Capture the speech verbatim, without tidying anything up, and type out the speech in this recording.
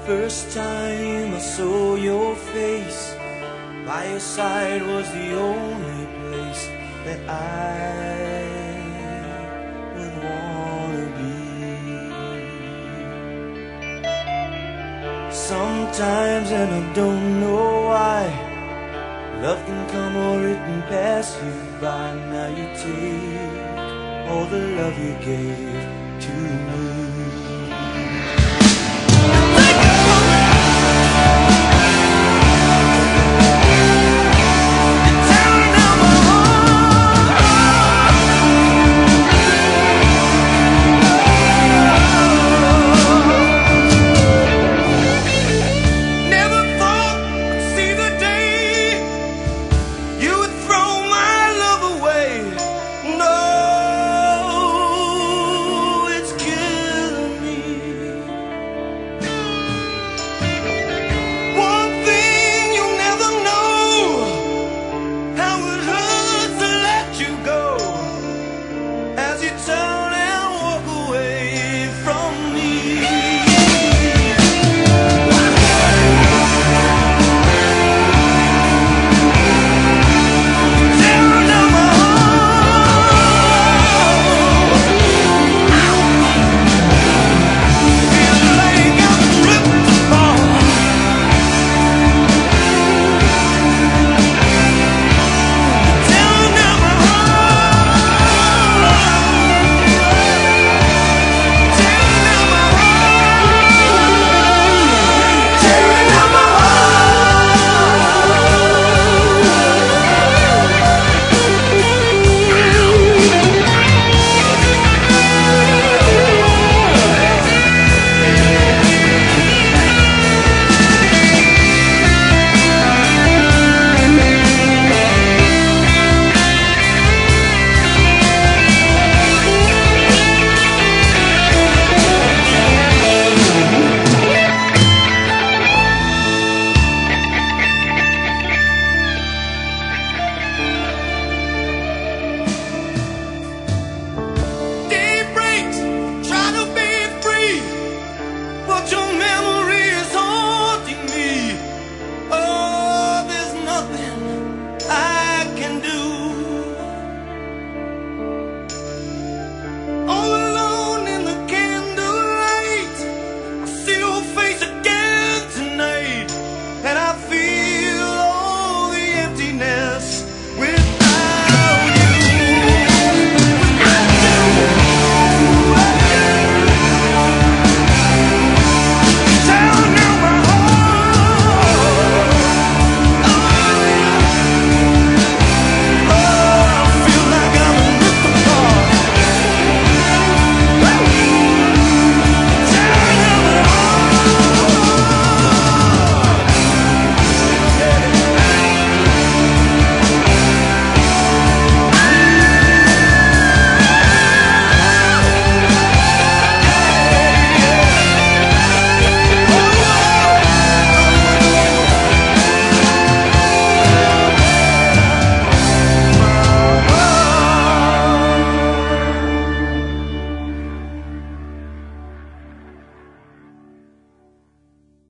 first time I saw your face, by your side was the only place that I would wanna be. Sometimes, and I don't know why, love can come or it can pass you by. Now you take all the love you gave to me.